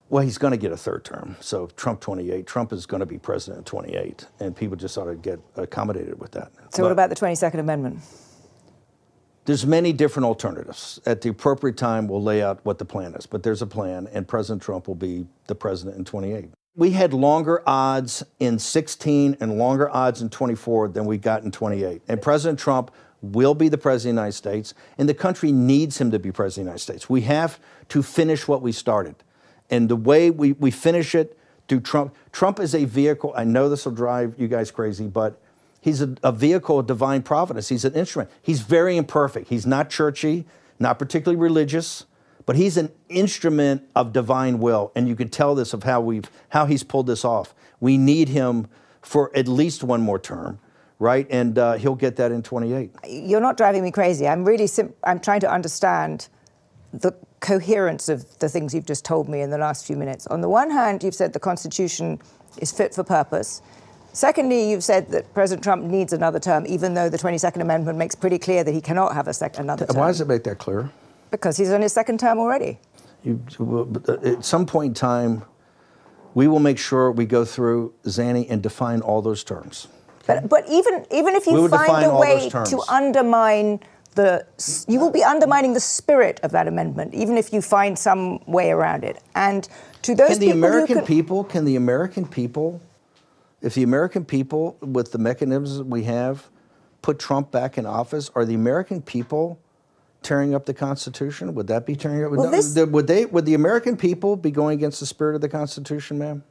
Well, he's going to get a third term. So Trump 28, Trump is going to be president in 28, and people just ought to get accommodated with that. So what about the 22nd Amendment? There's many different alternatives. At the appropriate time, we'll lay out what the plan is, but there's a plan, and President Trump will be the president in 28. We had longer odds in 16 and longer odds in 24 than we got in 28. And President Trump will be the president of the United States, and the country needs him to be president of the United States. We have to finish what we started. And the way we finish it through Trump. Trump is a vehicle. I know this will drive you guys crazy, but he's a vehicle of divine providence. He's an instrument. He's very imperfect. He's not churchy, not particularly religious, but he's an instrument of divine will. And you can tell this of how he's pulled this off. We need him for at least one more term, right? And he'll get that in 28. You're not driving me crazy. I'm trying to understand the coherence of the things you've just told me in the last few minutes. On the one hand, you've said the Constitution is fit for purpose. Secondly, you've said that President Trump needs another term, even though the 22nd Amendment makes pretty clear that he cannot have another term. Why does it make that clear? Because he's on his second term already. At some point in time, we will make sure we go through, Zanny, and define all those terms. Okay? But even if you find a way to undermine you will be undermining the spirit of that amendment, even if you find some way around it. And to those Can the American people, if the American people, with the mechanisms we have, put Trump back in office, are the American people tearing up the Constitution? Would that be tearing up? Well, would the American people be going against the spirit of the Constitution, ma'am?